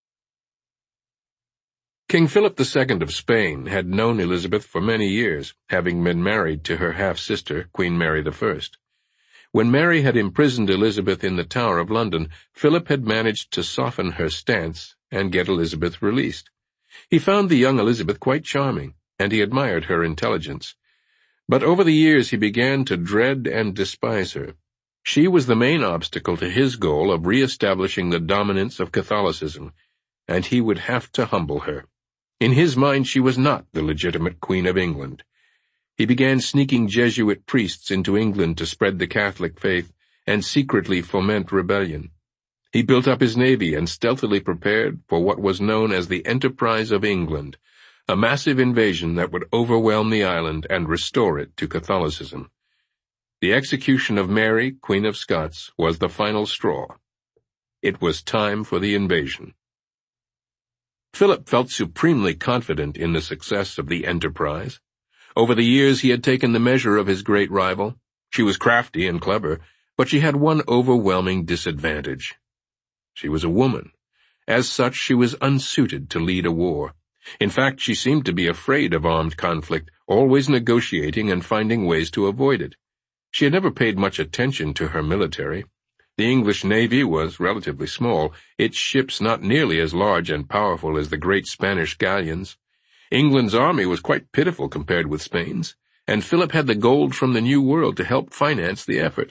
King Philip the Second of Spain had known Elizabeth for many years, having been married to her half-sister, Queen Mary the First. When Mary had imprisoned Elizabeth in the Tower of London, Philip had managed to soften her stance and get Elizabeth released. He found the young Elizabeth quite charming, and he admired her intelligence. But over the years he began to dread and despise her. She was the main obstacle to his goal of re-establishing the dominance of Catholicism, and he would have to humble her. In his mind she was not the legitimate Queen of England. He began sneaking Jesuit priests into England to spread the Catholic faith and secretly foment rebellion. He built up his navy and stealthily prepared for what was known as the Enterprise of England, a massive invasion that would overwhelm the island and restore it to Catholicism. The execution of Mary, Queen of Scots, was the final straw. It was time for the invasion. Philip felt supremely confident in the success of the enterprise. Over the years he had taken the measure of his great rival. She was crafty and clever, but she had one overwhelming disadvantage. She was a woman. As such, she was unsuited to lead a war. In fact, she seemed to be afraid of armed conflict, always negotiating and finding ways to avoid it. She had never paid much attention to her military. The English navy was relatively small, its ships not nearly as large and powerful as the great Spanish galleons. England's army was quite pitiful compared with Spain's, and Philip had the gold from the New World to help finance the effort.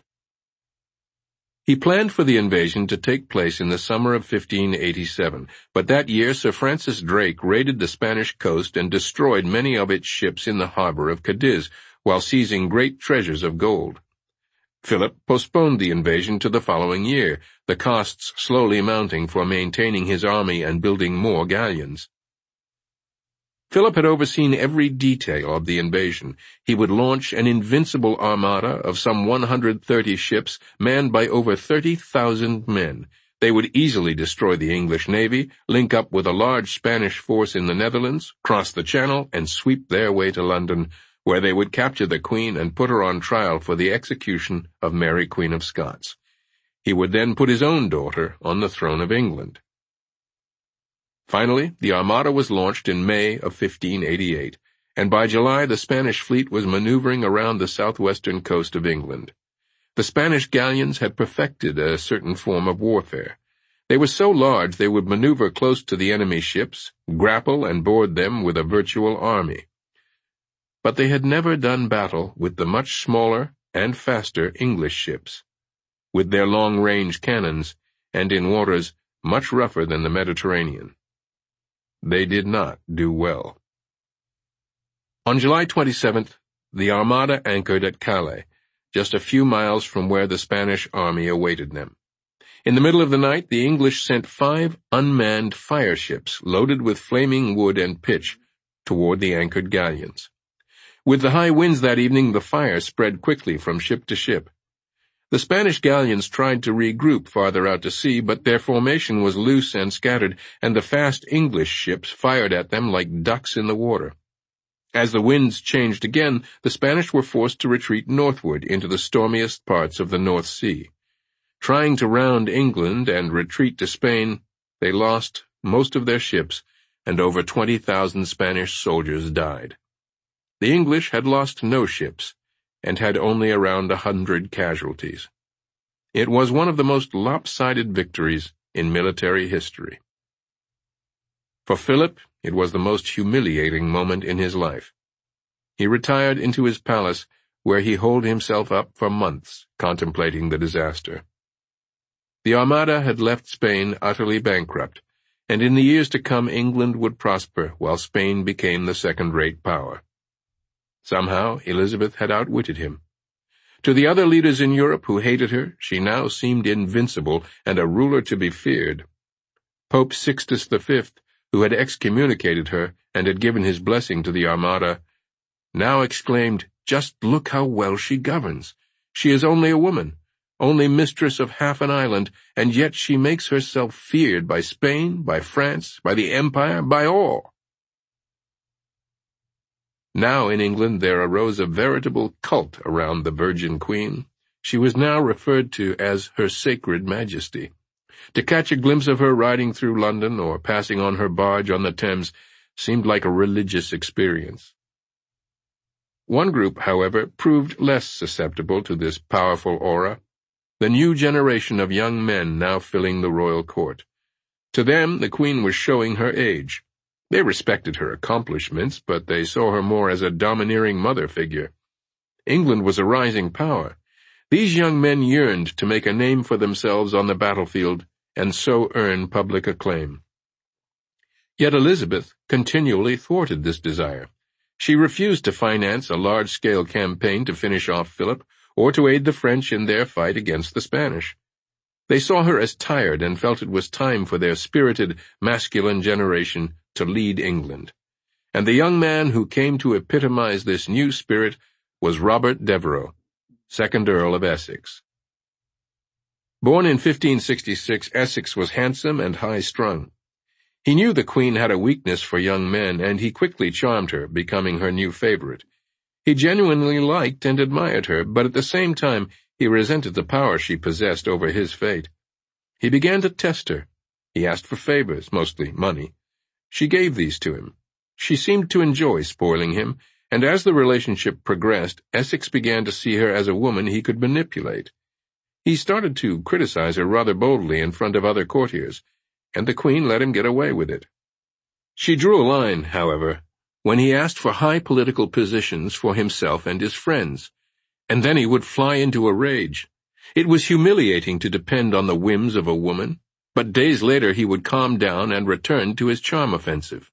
He planned for the invasion to take place in the summer of fifteen eighty-seven, but that year Sir Francis Drake raided the Spanish coast and destroyed many of its ships in the harbor of Cadiz, while seizing great treasures of gold. Philip postponed the invasion to the following year, the costs slowly mounting for maintaining his army and building more galleons. Philip had overseen every detail of the invasion. He would launch an invincible armada of some one hundred thirty ships manned by over thirty thousand men. They would easily destroy the English navy, link up with a large Spanish force in the Netherlands, cross the Channel, and sweep their way to London, where they would capture the Queen and put her on trial for the execution of Mary, Queen of Scots. He would then put his own daughter on the throne of England. Finally, the Armada was launched in May of fifteen eighty-eight, and by July the Spanish fleet was maneuvering around the southwestern coast of England. The Spanish galleons had perfected a certain form of warfare. They were so large they would maneuver close to the enemy ships, grapple and board them with a virtual army. But they had never done battle with the much smaller and faster English ships, with their long-range cannons, and in waters much rougher than the Mediterranean. They did not do well. On July twenty-seventh, the Armada anchored at Calais, just a few miles from where the Spanish army awaited them. In the middle of the night, the English sent five unmanned fire ships loaded with flaming wood and pitch toward the anchored galleons. With the high winds that evening, the fire spread quickly from ship to ship. The Spanish galleons tried to regroup farther out to sea, but their formation was loose and scattered, and the fast English ships fired at them like ducks in the water. As the winds changed again, the Spanish were forced to retreat northward into the stormiest parts of the North Sea. Trying to round England and retreat to Spain, they lost most of their ships, and over twenty thousand Spanish soldiers died. The English had lost no ships, and had only around a hundred casualties. It was one of the most lopsided victories in military history. For Philip, it was the most humiliating moment in his life. He retired into his palace, where he holed himself up for months, contemplating the disaster. The Armada had left Spain utterly bankrupt, and in the years to come England would prosper while Spain became the second-rate power. Somehow Elizabeth had outwitted him. To the other leaders in Europe who hated her, she now seemed invincible and a ruler to be feared. Pope Sixtus the Fifth, who had excommunicated her and had given his blessing to the Armada, now exclaimed, "Just look how well she governs. She is only a woman, only mistress of half an island, and yet she makes herself feared by Spain, by France, by the Empire, by all." Now in England there arose a veritable cult around the Virgin Queen. She was now referred to as Her Sacred Majesty. To catch a glimpse of her riding through London or passing on her barge on the Thames seemed like a religious experience. One group, however, proved less susceptible to this powerful aura, the new generation of young men now filling the royal court. To them, the Queen was showing her age. They respected her accomplishments, but they saw her more as a domineering mother figure. England was a rising power. These young men yearned to make a name for themselves on the battlefield, and so earn public acclaim. Yet Elizabeth continually thwarted this desire. She refused to finance a large-scale campaign to finish off Philip, or to aid the French in their fight against the Spanish. They saw her as tired and felt it was time for their spirited, masculine generation to lead England. And the young man who came to epitomize this new spirit was Robert Devereux, second Earl of Essex. Born in fifteen sixty-six, Essex was handsome and high-strung. He knew the Queen had a weakness for young men, and he quickly charmed her, becoming her new favorite. He genuinely liked and admired her, but at the same time he resented the power she possessed over his fate. He began to test her. He asked for favors, mostly money. She gave these to him. She seemed to enjoy spoiling him, and as the relationship progressed, Essex began to see her as a woman he could manipulate. He started to criticize her rather boldly in front of other courtiers, and the Queen let him get away with it. She drew a line, however, when he asked for high political positions for himself and his friends, and then he would fly into a rage. It was humiliating to depend on the whims of a woman, but days later he would calm down and return to his charm offensive.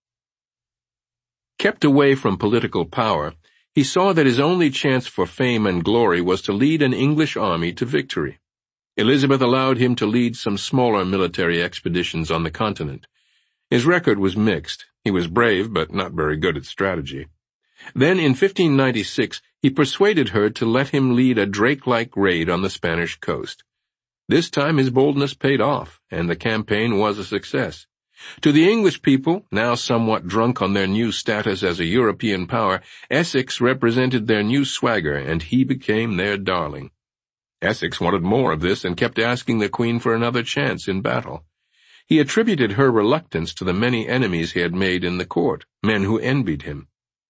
Kept away from political power, he saw that his only chance for fame and glory was to lead an English army to victory. Elizabeth allowed him to lead some smaller military expeditions on the continent. His record was mixed. He was brave, but not very good at strategy. Then, in fifteen ninety-six, he persuaded her to let him lead a Drake-like raid on the Spanish coast. This time his boldness paid off, and the campaign was a success. To the English people, now somewhat drunk on their new status as a European power, Essex represented their new swagger, and he became their darling. Essex wanted more of this and kept asking the Queen for another chance in battle. He attributed her reluctance to the many enemies he had made in the court, men who envied him.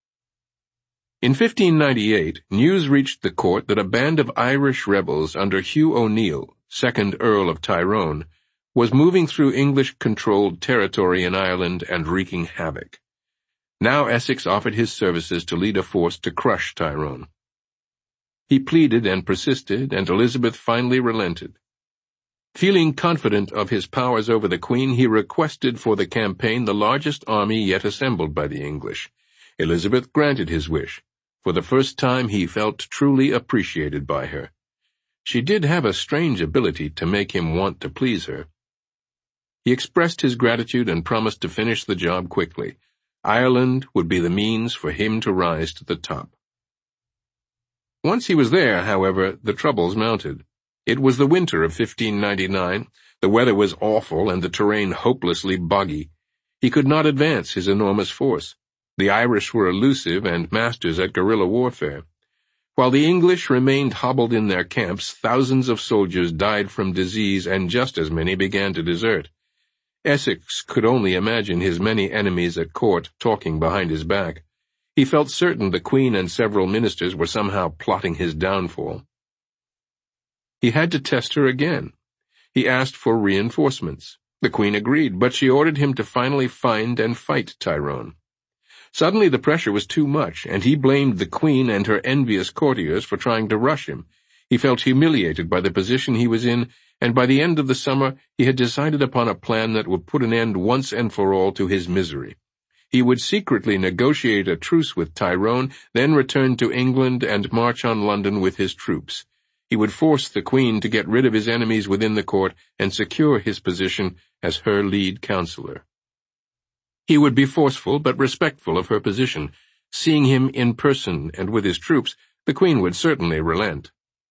In fifteen ninety-eight, news reached the court that a band of Irish rebels under Hugh O'Neill, second Earl of Tyrone, was moving through English-controlled territory in Ireland and wreaking havoc. Now Essex offered his services to lead a force to crush Tyrone. He pleaded and persisted, and Elizabeth finally relented. Feeling confident of his powers over the Queen, he requested for the campaign the largest army yet assembled by the English. Elizabeth granted his wish. For the first time he felt truly appreciated by her. She did have a strange ability to make him want to please her. He expressed his gratitude and promised to finish the job quickly. Ireland would be the means for him to rise to the top. Once he was there, however, the troubles mounted. It was the winter of fifteen ninety-nine. The weather was awful and the terrain hopelessly boggy. He could not advance his enormous force. The Irish were elusive and masters at guerrilla warfare. While the English remained hobbled in their camps, thousands of soldiers died from disease and just as many began to desert. Essex could only imagine his many enemies at court talking behind his back. He felt certain the Queen and several ministers were somehow plotting his downfall. He had to test her again. He asked for reinforcements. The Queen agreed, but she ordered him to finally find and fight Tyrone. Suddenly the pressure was too much, and he blamed the Queen and her envious courtiers for trying to rush him. He felt humiliated by the position he was in, and by the end of the summer he had decided upon a plan that would put an end once and for all to his misery. He would secretly negotiate a truce with Tyrone, then return to England and march on London with his troops. He would force the Queen to get rid of his enemies within the court and secure his position as her lead counselor. He would be forceful but respectful of her position. Seeing him in person and with his troops, the Queen would certainly relent.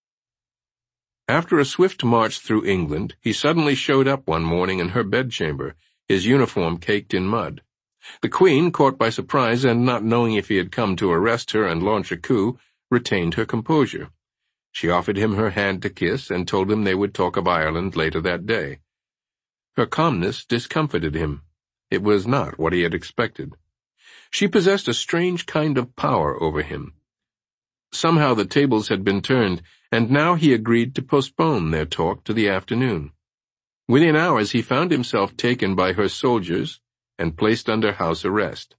After a swift march through England, he suddenly showed up one morning in her bedchamber, his uniform caked in mud. The Queen, caught by surprise and not knowing if he had come to arrest her and launch a coup, retained her composure. She offered him her hand to kiss and told him they would talk of Ireland later that day. Her calmness discomfited him. It was not what he had expected. She possessed a strange kind of power over him. Somehow the tables had been turned, and now he agreed to postpone their talk to the afternoon. Within hours he found himself taken by her soldiers and placed under house arrest.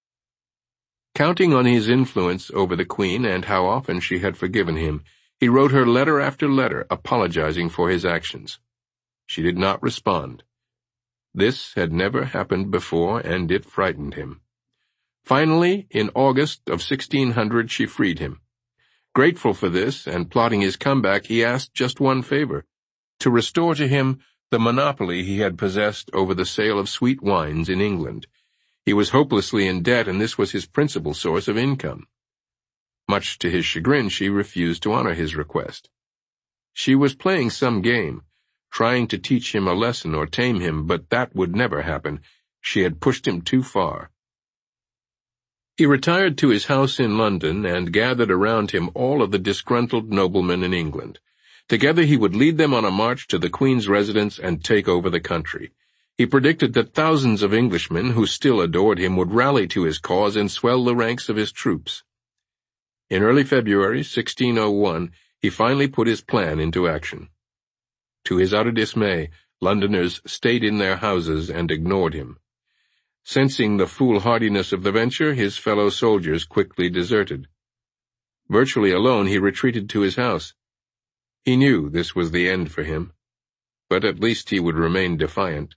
Counting on his influence over the Queen and how often she had forgiven him, he wrote her letter after letter apologizing for his actions. She did not respond. This had never happened before, and it frightened him. Finally, in August of sixteen hundred, she freed him. Grateful for this, and plotting his comeback, he asked just one favor, to restore to him the monopoly he had possessed over the sale of sweet wines in England. He was hopelessly in debt, and this was his principal source of income. Much to his chagrin, she refused to honor his request. She was playing some game, trying to teach him a lesson or tame him, but that would never happen. She had pushed him too far. He retired to his house in London and gathered around him all of the disgruntled noblemen in England. Together he would lead them on a march to the Queen's residence and take over the country. He predicted that thousands of Englishmen who still adored him would rally to his cause and swell the ranks of his troops. In early February sixteen oh one, he finally put his plan into action. To his utter dismay, Londoners stayed in their houses and ignored him. Sensing the foolhardiness of the venture, his fellow soldiers quickly deserted. Virtually alone, he retreated to his house. He knew this was the end for him, but at least he would remain defiant.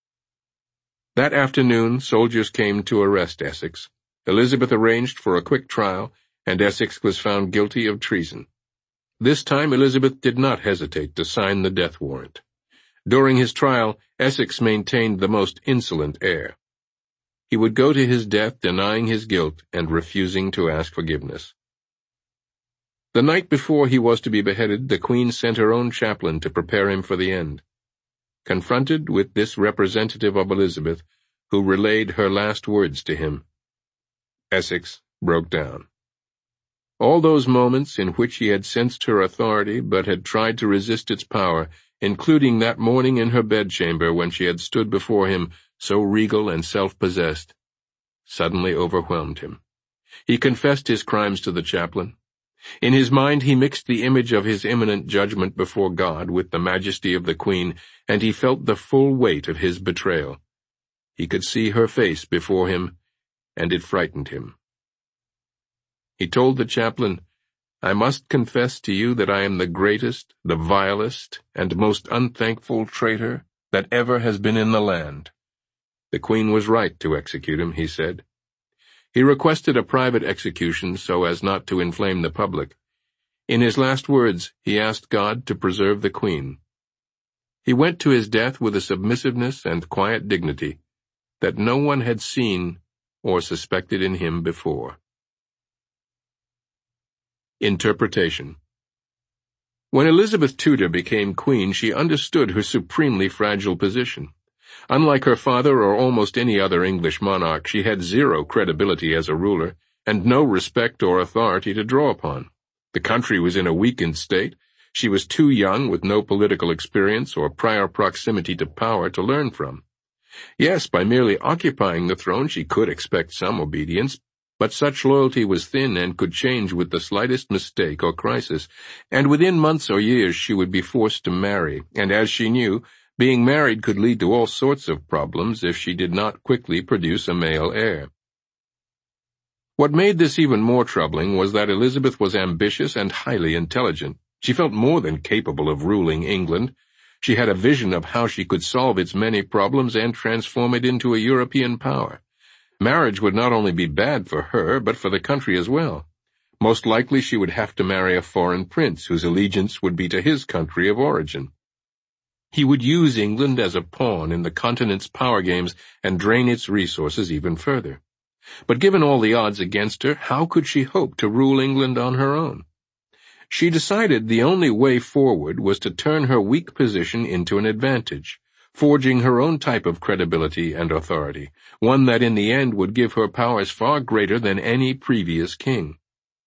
That afternoon, soldiers came to arrest Essex. Elizabeth arranged for a quick trial, and Essex was found guilty of treason. This time Elizabeth did not hesitate to sign the death warrant. During his trial, Essex maintained the most insolent air. He would go to his death denying his guilt and refusing to ask forgiveness. The night before he was to be beheaded, the Queen sent her own chaplain to prepare him for the end. Confronted with this representative of Elizabeth, who relayed her last words to him, Essex broke down. All those moments in which he had sensed her authority but had tried to resist its power, including that morning in her bedchamber when she had stood before him so regal and self-possessed, suddenly overwhelmed him. He confessed his crimes to the chaplain. In his mind he mixed the image of his imminent judgment before God with the majesty of the Queen, and he felt the full weight of his betrayal. He could see her face before him, and it frightened him. He told the chaplain, "I must confess to you that I am the greatest, the vilest, and most unthankful traitor that ever has been in the land." The Queen was right to execute him, he said. He requested a private execution so as not to inflame the public. In his last words, he asked God to preserve the Queen. He went to his death with a submissiveness and quiet dignity that no one had seen or suspected in him before. Interpretation. When Elizabeth Tudor became queen, she understood her supremely fragile position. Unlike her father or almost any other English monarch, she had zero credibility as a ruler, and no respect or authority to draw upon. The country was in a weakened state. She was too young, with no political experience or prior proximity to power to learn from. Yes, by merely occupying the throne she could expect some obedience, but such loyalty was thin and could change with the slightest mistake or crisis, and within months or years she would be forced to marry, and as she knew, being married could lead to all sorts of problems if she did not quickly produce a male heir. What made this even more troubling was that Elizabeth was ambitious and highly intelligent. She felt more than capable of ruling England. She had a vision of how she could solve its many problems and transform it into a European power. Marriage would not only be bad for her, but for the country as well. Most likely she would have to marry a foreign prince whose allegiance would be to his country of origin. He would use England as a pawn in the continent's power games and drain its resources even further. But given all the odds against her, how could she hope to rule England on her own? She decided the only way forward was to turn her weak position into an advantage, forging her own type of credibility and authority, one that in the end would give her powers far greater than any previous king.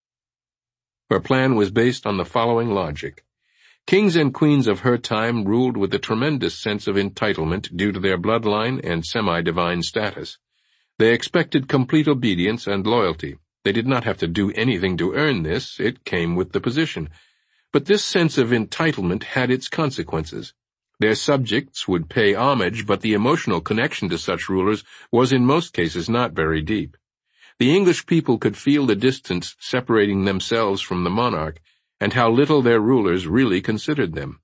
Her plan was based on the following logic. Kings and queens of her time ruled with a tremendous sense of entitlement due to their bloodline and semi-divine status. They expected complete obedience and loyalty. They did not have to do anything to earn this, it came with the position. But this sense of entitlement had its consequences. Their subjects would pay homage, but the emotional connection to such rulers was in most cases not very deep. The English people could feel the distance separating themselves from the monarch, and how little their rulers really considered them.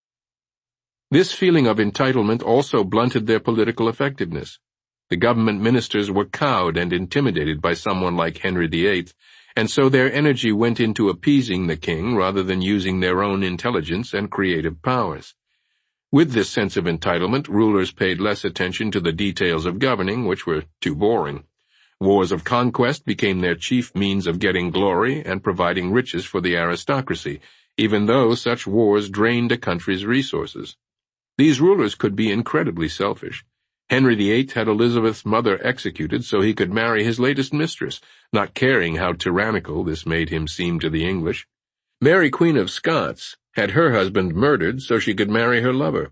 This feeling of entitlement also blunted their political effectiveness. The government ministers were cowed and intimidated by someone like Henry the Eighth, and so their energy went into appeasing the king rather than using their own intelligence and creative powers. With this sense of entitlement, rulers paid less attention to the details of governing, which were too boring. Wars of conquest became their chief means of getting glory and providing riches for the aristocracy, even though such wars drained a country's resources. These rulers could be incredibly selfish. Henry the Eighth had Elizabeth's mother executed so he could marry his latest mistress, not caring how tyrannical this made him seem to the English. Mary, Queen of Scots, had her husband murdered so she could marry her lover.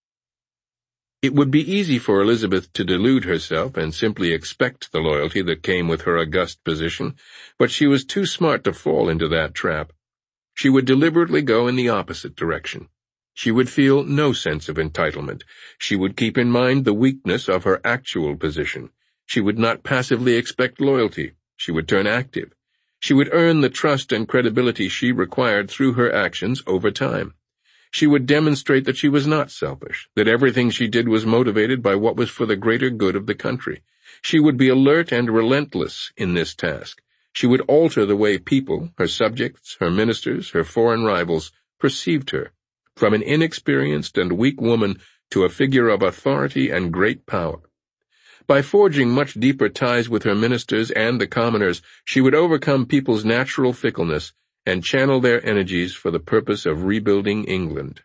It would be easy for Elizabeth to delude herself and simply expect the loyalty that came with her august position, but she was too smart to fall into that trap. She would deliberately go in the opposite direction. She would feel no sense of entitlement. She would keep in mind the weakness of her actual position. She would not passively expect loyalty. She would turn active. She would earn the trust and credibility she required through her actions over time. She would demonstrate that she was not selfish, that everything she did was motivated by what was for the greater good of the country. She would be alert and relentless in this task. She would alter the way people, her subjects, her ministers, her foreign rivals, perceived her, from an inexperienced and weak woman to a figure of authority and great power. By forging much deeper ties with her ministers and the commoners, she would overcome people's natural fickleness and channel their energies for the purpose of rebuilding England.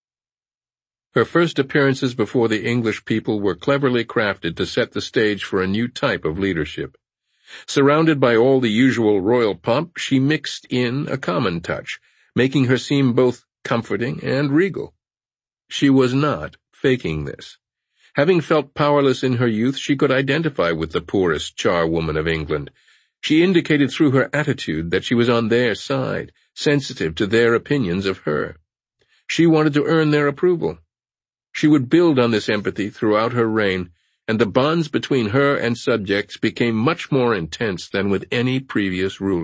Her first appearances before the English people were cleverly crafted to set the stage for a new type of leadership. Surrounded by all the usual royal pomp, she mixed in a common touch, making her seem both comforting and regal. She was not faking this. Having felt powerless in her youth, she could identify with the poorest charwoman of England. She indicated through her attitude that she was on their side, sensitive to their opinions of her. She wanted to earn their approval. She would build on this empathy throughout her reign, and the bonds between her and subjects became much more intense than with any previous ruler.